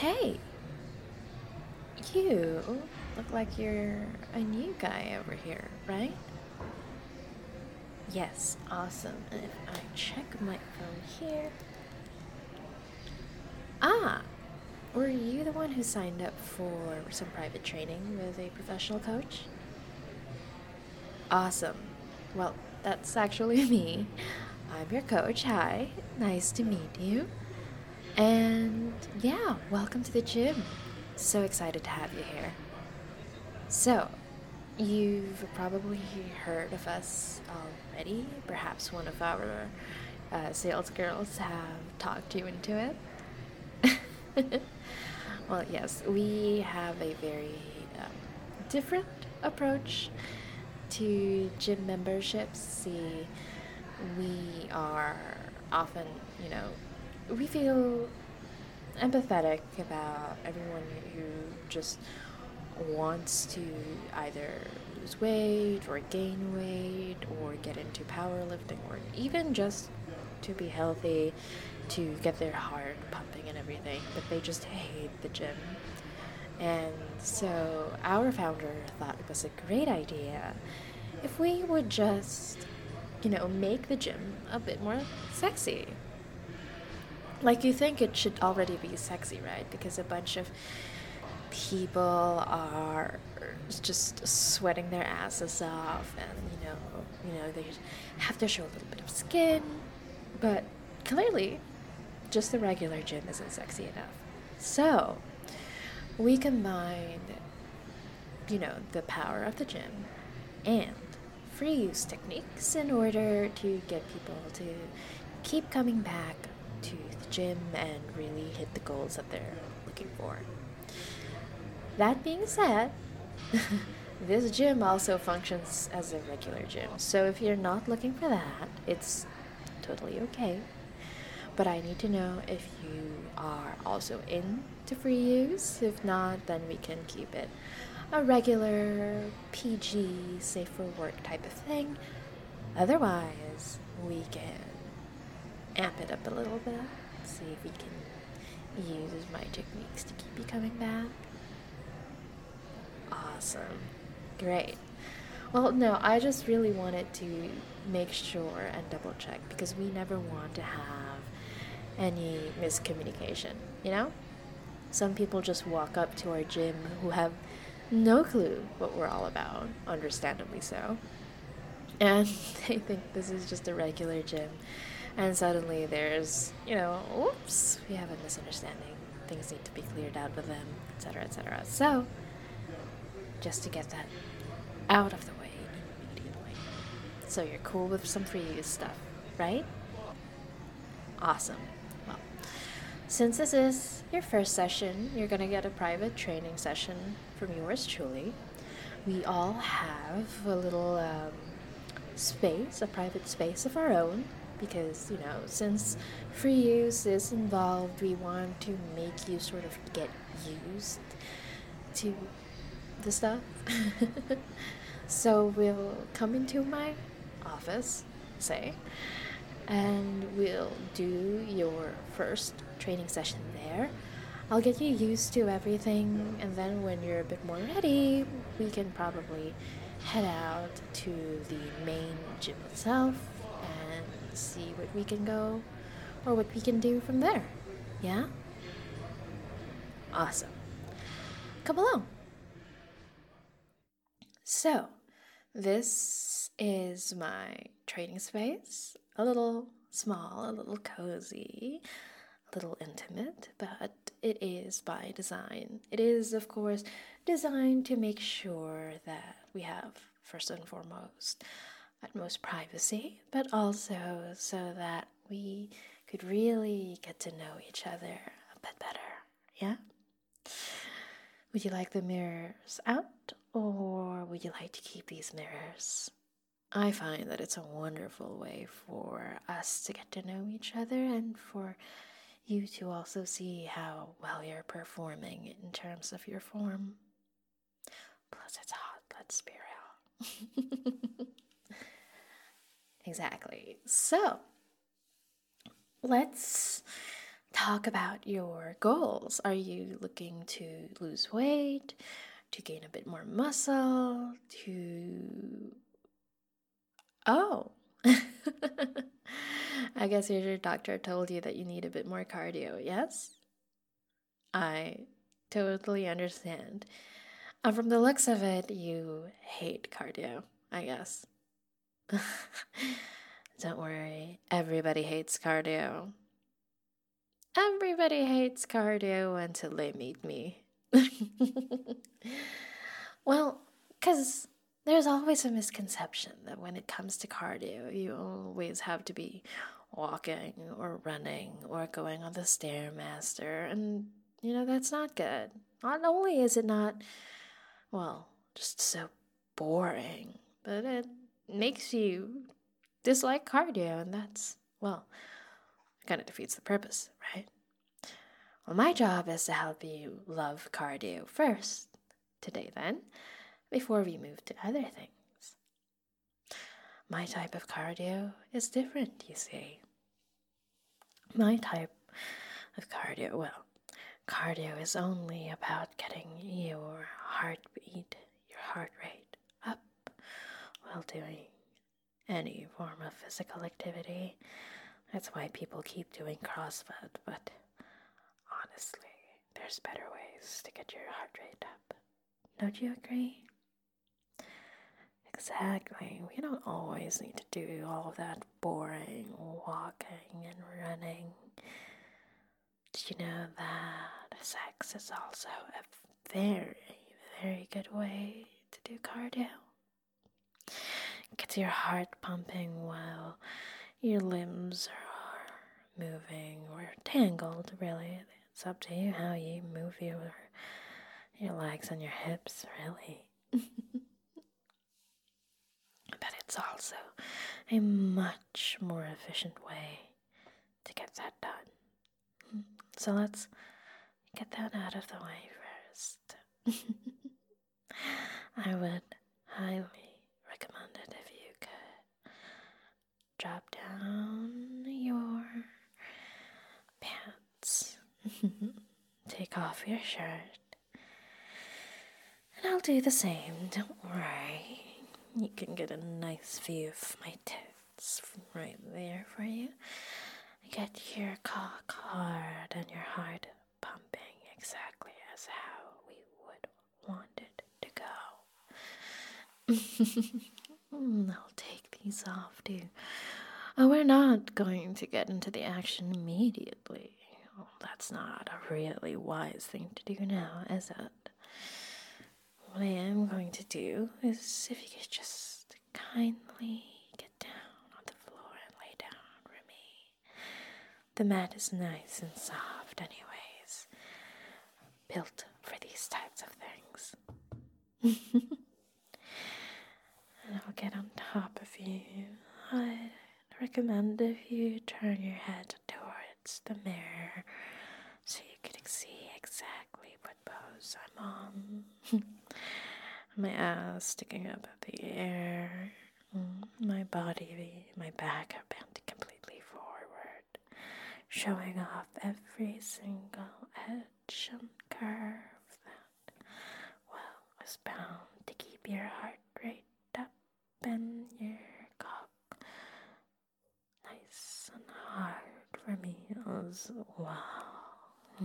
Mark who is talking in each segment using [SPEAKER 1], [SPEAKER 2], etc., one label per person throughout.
[SPEAKER 1] Hey, you look like you're a new guy over here, right? Yes, awesome. And if I check my phone here. Ah, were you the one who signed up for some private training with a professional coach? Awesome. Well, that's actually me. I'm your coach. Hi, nice to meet you. And yeah, welcome to the gym. So excited to have you here. So, you've probably heard of us already. Perhaps one of our sales girls have talked you into it. Well, yes, we have a very different approach to gym memberships. See, we are often, we feel empathetic about everyone who just wants to either lose weight or gain weight or get into powerlifting or even just to be healthy, to get their heart pumping and everything, but they just hate the gym. And so our founder thought it was a great idea if we would just, make the gym a bit more sexy. Like you think it should already be sexy, right? Because a bunch of people are just sweating their asses off, and they have to show a little bit of skin, but clearly just the regular gym isn't sexy enough. So we combined, the power of the gym and free use techniques in order to get people to keep coming back to the gym and really hit the goals that they're looking for. That being said, this gym also functions as a regular gym. So if you're not looking for that, it's totally okay. But I need to know if you are also into free use. If not, then we can keep it a regular PG, safe for work type of thing. Otherwise, we can amp it up a little bit, see if we can use my techniques to keep you coming back. Awesome. Great. Well, no, I just really wanted to make sure and double check because we never want to have any miscommunication, you know? Some people just walk up to our gym who have no clue what we're all about, understandably so. And they think this is just a regular gym. And suddenly there's, oops, we have a misunderstanding. Things need to be cleared out with them, etc., etc. So, just to get that out of the way immediately. So you're cool with some free use stuff, right? Awesome. Well, since this is your first session, you're going to get a private training session from yours truly. We all have a little space, a private space of our own, because, since free use is involved, we want to make you sort of get used to the stuff. So we'll come into my office, say, and we'll do your first training session there. I'll get you used to everything, and then when you're a bit more ready, we can probably head out to the main gym itself and see what we can go or what we can do from there. Yeah? Awesome. Come along. So, this is my training space. A little small, a little cozy, a little intimate, but it is by design. It is, of course, designed to make sure that we have, first and foremost, utmost privacy, but also so that we could really get to know each other a bit better. Yeah? Would you like the mirrors out, or would you like to keep these mirrors? I find that it's a wonderful way for us to get to know each other and for you to also see how well you're performing in terms of your form. Plus, it's hot, let's be real. Exactly. So, let's talk about your goals. Are you looking to lose weight, to gain a bit more muscle, to... Oh, I guess your doctor told you that you need a bit more cardio, yes? I totally understand. From the looks of it, you hate cardio, I guess. Don't worry, everybody hates cardio. Everybody hates cardio until they meet me. Well, because there's always a misconception that when it comes to cardio, you always have to be walking or running or going on the Stairmaster, and that's not good. Not only is it not, well, just so boring, but it makes you dislike cardio, and that's, well, kind of defeats the purpose, right? Well, my job is to help you love cardio first today, then, before we move to other things. My type of cardio is different, you see. My type of cardio, well, cardio is only about getting your heartbeat, your heart rate up while doing any form of physical activity. That's why people keep doing CrossFit, but honestly, there's better ways to get your heart rate up. Don't you agree? Exactly. We don't always need to do all of that boring walking and running. Did you know that sex is also a very, very good way to do cardio? It gets your heart pumping while your limbs are moving or tangled, really. It's up to you how you move your legs and your hips, really. But it's also a much more efficient way to get that done. So let's get that out of the way first. I would highly recommend it if you could drop down your pants, take off your shirt, and I'll do the same, don't worry. You can get a nice view of my tits right there for you. Get your cock hard and your heart pumping exactly as how we would want it to go. I'll take these off too. Oh, we're not going to get into the action immediately. Oh, that's not a really wise thing to do now, is it? What I am going to do is if you could just kindly get down on the floor and lay down for me. The mat is nice and soft anyways, built for these types of things. And I'll get on top of you. I'd recommend if you turn your head towards the mirror so you can see exactly what pose I'm on. My ass sticking up at the air, my body, my back are bent completely forward, showing off every single edge and curve that, well, is bound to keep your heart rate up and your cock nice and hard for me as well.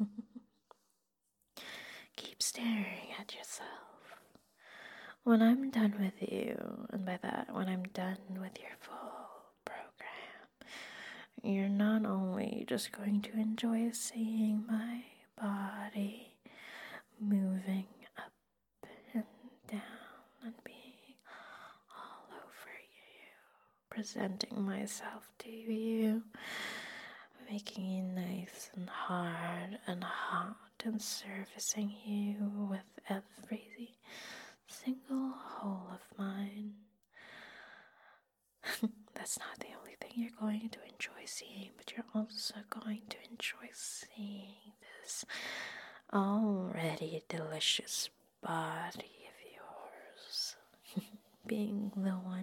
[SPEAKER 1] Keep staring at yourself. When I'm done with you, and by that, when I'm done with your full program, you're not only just going to enjoy seeing my body moving up and down and being all over you, presenting myself to you, making you nice and hard and hot and servicing you with every single hole of mine. That's not the only thing you're going to enjoy seeing, but you're also going to enjoy seeing this already delicious body of yours being the one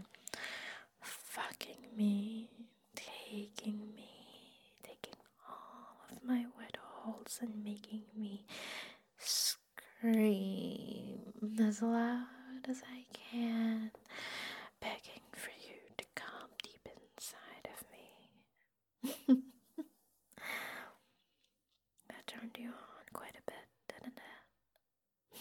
[SPEAKER 1] fucking me, taking all of ears and making me scream as loud as I can, begging for you to come deep inside of me. That turned you on quite a bit, didn't it?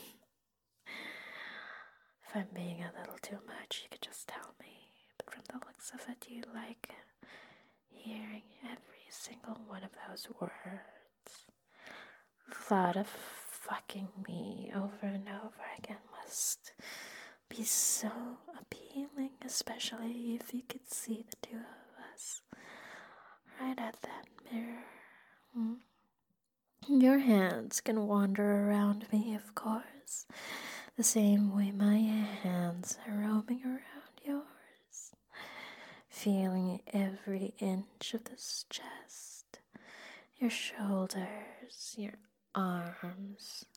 [SPEAKER 1] If I'm being a little too much, you could just tell me. But from the looks of it, you like hearing every single one of those words. The thought of fucking me over and over again must be so appealing, especially if you could see the two of us right at that mirror. Your hands can wander around me, of course, the same way my hands are roaming around yours, feeling every inch of this chest, your shoulders, your arms,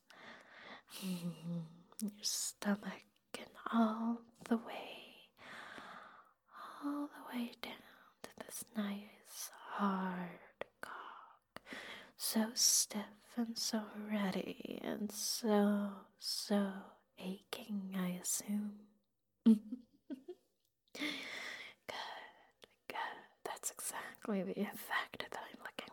[SPEAKER 1] your stomach, and all the way down to this nice hard cock, so stiff and so ready and so aching, I assume. Good. That's exactly the effect that I'm looking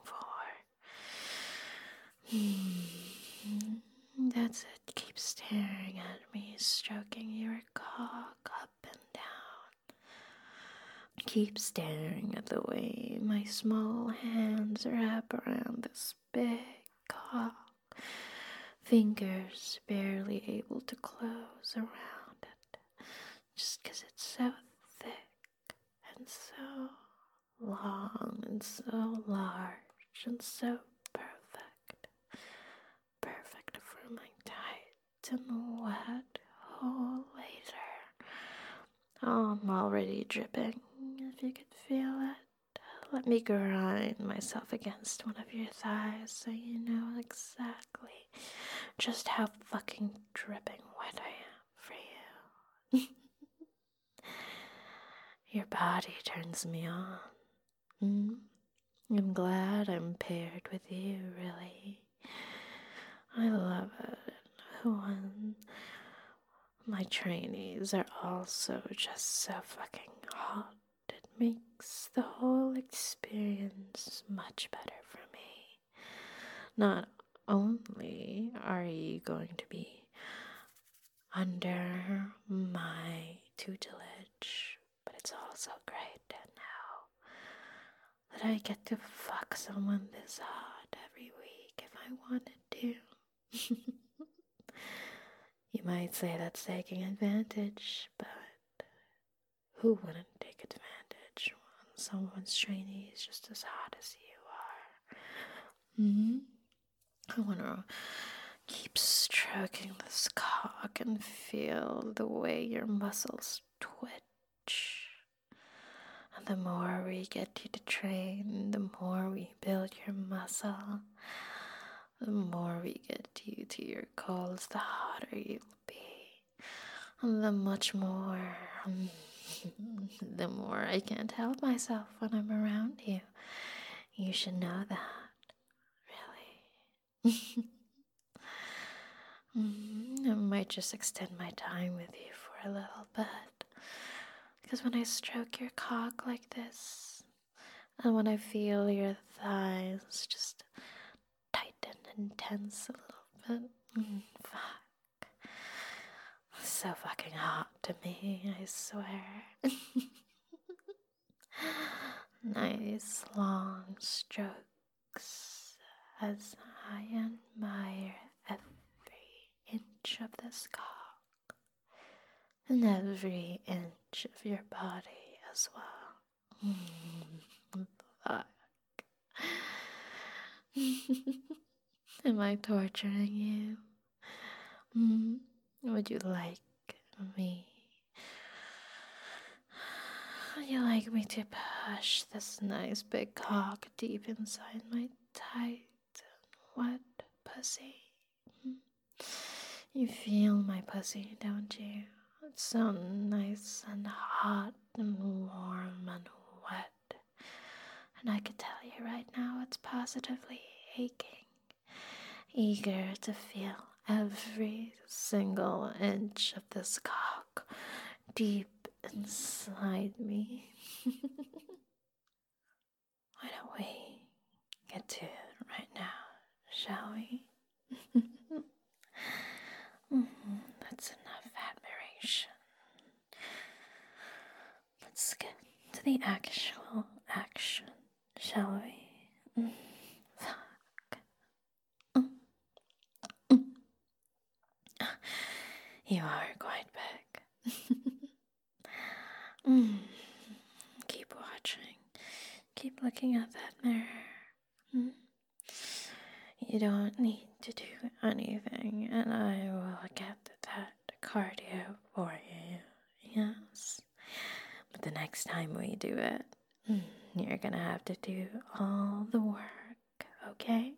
[SPEAKER 1] for. That's it. Keep staring at me, stroking your cock up and down. Keep staring at the way my small hands wrap around this big cock, fingers barely able to close around it, just 'cause it's so thick and so long and so large and so perfect. Perfect for my tight and wet hole later. Oh, I'm already dripping, if you could feel it. Let me grind myself against one of your thighs so you know exactly just how fucking dripping wet I am for you. Your body turns me on. I'm glad I'm paired with you, really. I love it when my trainees are also just so fucking hot. It makes the whole experience much better for me. Not only are you going to be under my tutelage, but it's also great to know that I get to fuck someone this hot every week if I wanted to. You might say that's taking advantage, but who wouldn't take advantage when someone's trainee is just as hot as you are? I want to keep stroking this cock and feel the way your muscles twitch. And the more we get you to train, the more we build your muscle. The more we get you to your goals, the hotter you'll be. And the much more, the more I can't help myself when I'm around you. You should know that, really. I might just extend my time with you for a little bit. Because when I stroke your cock like this, and when I feel your thighs just tighten and tense a little bit, fuck. So fucking hot to me, I swear. Nice long strokes as I admire every inch of this cock and every inch of your body as well. Fuck. Am I torturing you? Would you like me? Would you like me to push this nice big cock deep inside my tight and wet pussy? You feel my pussy, don't you? It's so nice and hot and warm and wet. And I can tell you right now it's positively aching. eager to feel every single inch of this cock deep inside me. Why don't we get to it right now, shall we? That's enough admiration. Let's get to the actual action, shall we? Fuck. You are quite big. Keep watching. Keep looking at that mirror. You don't need to do anything, and I will get that cardio for you. Yes. But the next time we do it, you're gonna have to do all the work, okay?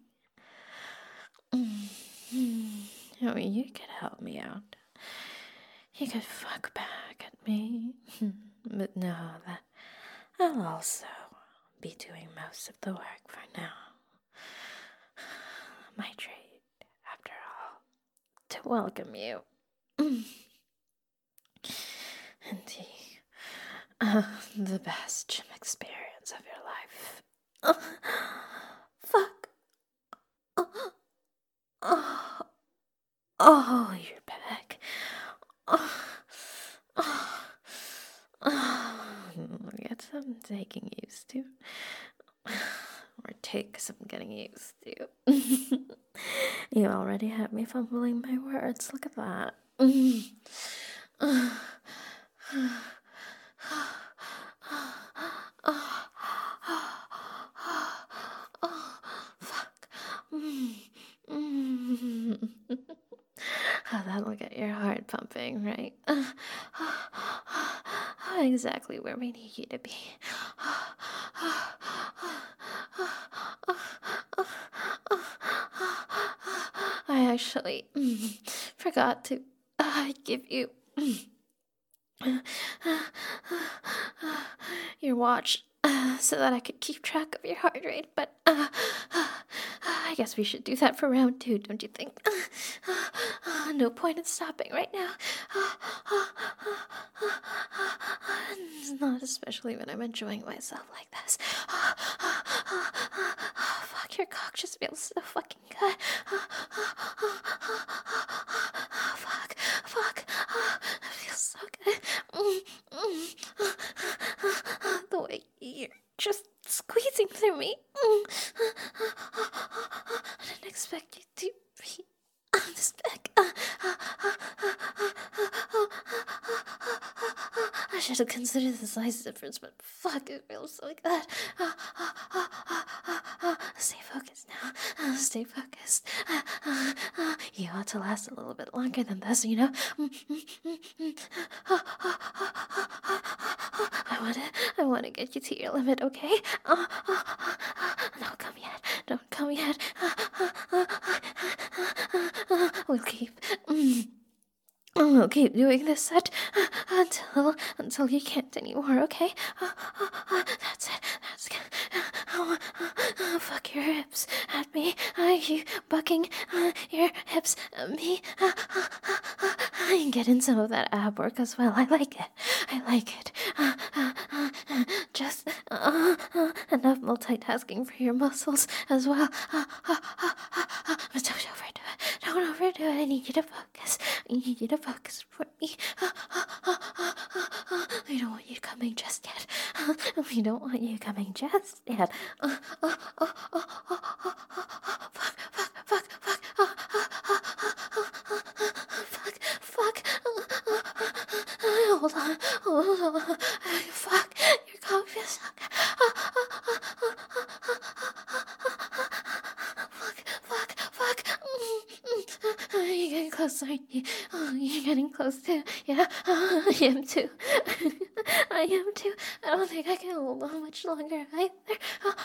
[SPEAKER 1] Oh, you could help me out. You could fuck back at me. But know that I'll also be doing most of the work for now. My treat, after all, to welcome you into the best gym experience of your life. Fuck. Oh, you're back. Get some taking used to. Or take some getting used to. You already have me fumbling my words. Look at that. Fuck. That'll get your heart pumping, right? Exactly where we need you to be. I actually forgot to give you your watch so that I could keep track of your heart rate, but I guess we should do that for round 2, don't you think? No point in stopping right now. Not especially when I'm enjoying myself like this. Fuck, your cock just feels so fucking good. Fuck, it feels so good. The way you're just squeezing through me. I didn't expect you to be this big. I should have considered the size difference, but fuck, it feels so good. Stay focused now. Stay focused. You ought to last a little bit longer than this, you know? I want to get you to your limit, okay? Don't come yet. Don't come yet. We'll keep doing this set until you can't anymore, okay? That's it. That's good. Fuck your hips at me. Are you bucking your hips at me? I get in some of that ab work as well. I like it. Just enough multitasking for your muscles as well. But don't overdo it. Don't overdo it. I need you to focus. I need you to focus for me. We don't want you coming just yet. We don't want you coming just yet. Fuck. Hold on. Fuck, your cock feels so good. Fuck. You're getting close, aren't you? You're getting close too. Yeah, I am too. I don't think I can hold on much longer either.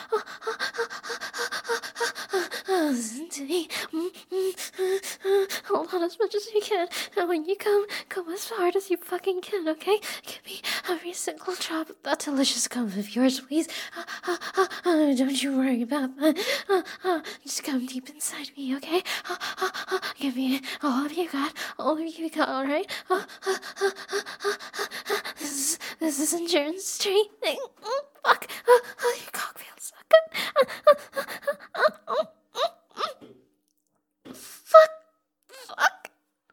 [SPEAKER 1] Listen to me. Hold on as much as you can. And when you come as hard as you fucking can, okay? Give me every single drop of that delicious cum of yours, please. Don't you worry about that. Just come deep inside me, okay? Give me all of you got, all right? This is endurance training. Fuck. Your cock feels so good. Fuck. Fuck.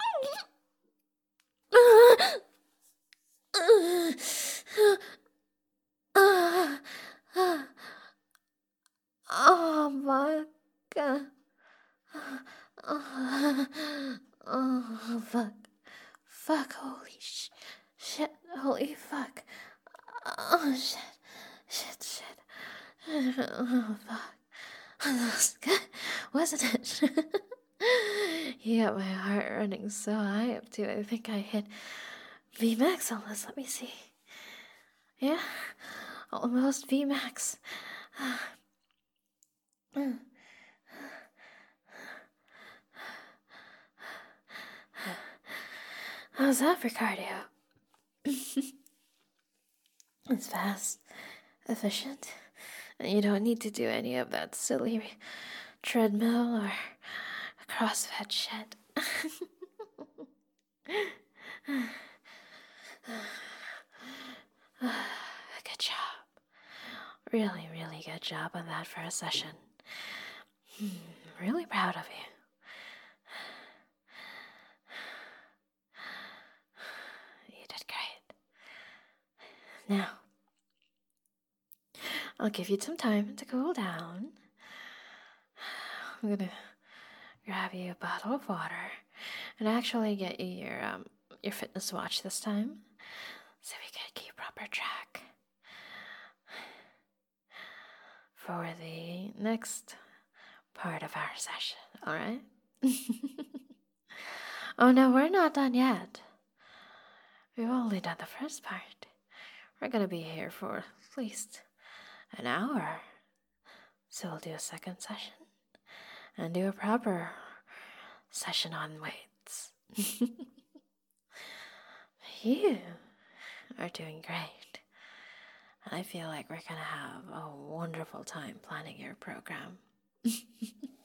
[SPEAKER 1] Oh my god. Oh, fuck. Fuck, holy shit, holy fuck. Oh, shit. Oh, fuck. That was good, wasn't it? You got my heart running so high up to I think I hit VMAX almost. Let me see. Yeah, almost VMAX. How's that for cardio? It's fast, efficient, and you don't need to do any of that silly treadmill or CrossFit shit. Good job. Really, really good job on that for a session. Really proud of you. You did great. Now, I'll give you some time to cool down. I'm gonna grab you a bottle of water and actually get you your fitness watch this time, so we can keep proper track for the next part of our session. All right? Oh no, we're not done yet. We've only done the first part. We're gonna be here for at least an hour. So we'll do a second session and do a proper session on weights. You are doing great. I feel like we're gonna have a wonderful time planning your program.